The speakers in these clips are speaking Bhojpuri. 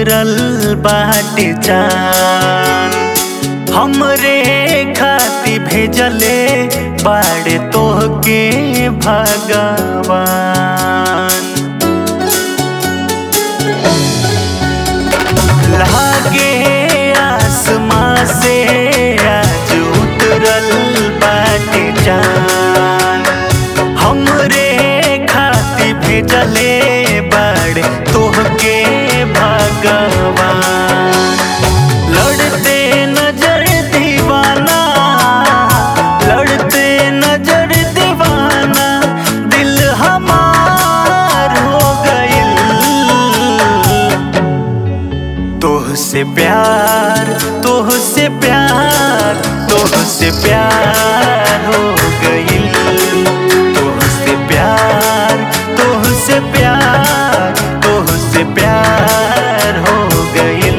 उतरल बाटे चान, हमरे खाती भेजले बाड़े तोहके भगवान। लागे आसमां से आज उतरल बाटे चान, हमरे खाती भेजले बाड़े तोहके भगवान। लड़ते नजर दीवाना, लड़ते नजर दीवाना, दिल हमार हो गइल। तोहसे प्यार, तोहसे प्यार, तोहसे प्यार हो गइल। तोहसे प्यार, तोहसे प्यार, तोहसे प्यार हो गइल।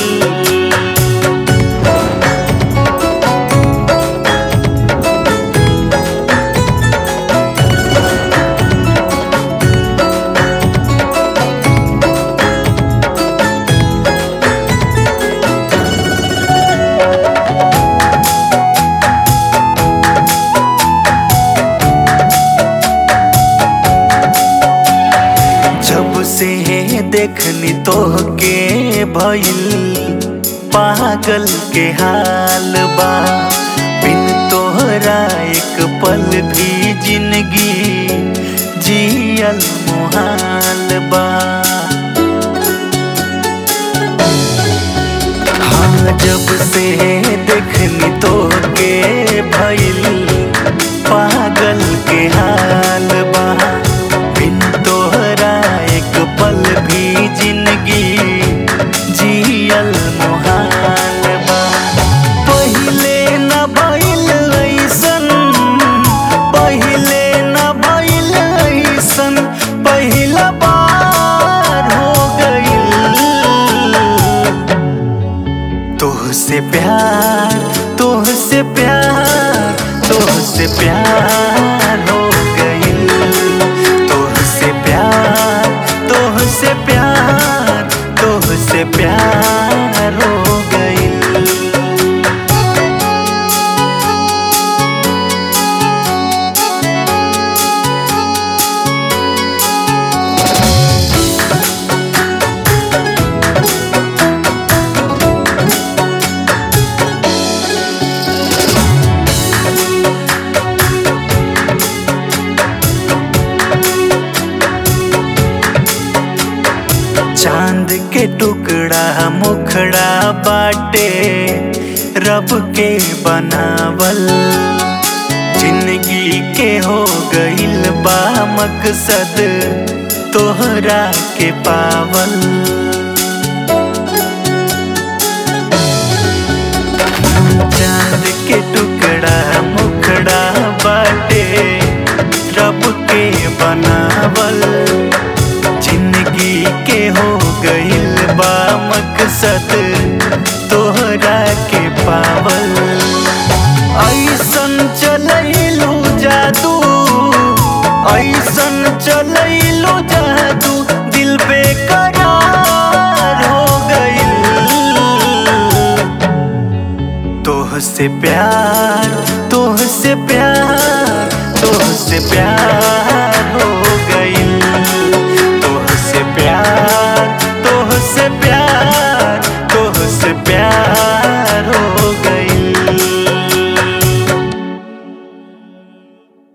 जब से देखनी तोहके भइल पागल के हाल बा, बिन तोहरा एक पल भी जिंदगी जियल मुहाल बा। हाँ, जब से देखनी तोहके भइल पागल के हाल बा, बिन तोहरा एक पल भी जिंदगी जियल मुहाल बा। पहिले न भइल ऐसन, पहिले न भइल ऐसन, पहिला बार हो गइल। तोहसे प्यार, तोहसे प्यार, तोहसे प्यार हो गइल। तोहसे प्यार, तोहसे प्यार, तोहसे प्यार हो गइल। चांद के टुकड़ा मुखड़ा बाटे रब के बनावल, जिंदगी के हो गइल बा मकसद तोहरा के पावल। चांद के टुकड़ा मुखड़ा बाटे रब के बनावल, जिंदगी के हो गइल बा मकसद तोहरा के पावल। ऐसन चलैलू जादू, ऐसन चलैलू जादू, दिल बेकरार हो गइल। तोहसे प्यार, तोहसे प्यार, तोहसे प्यार हो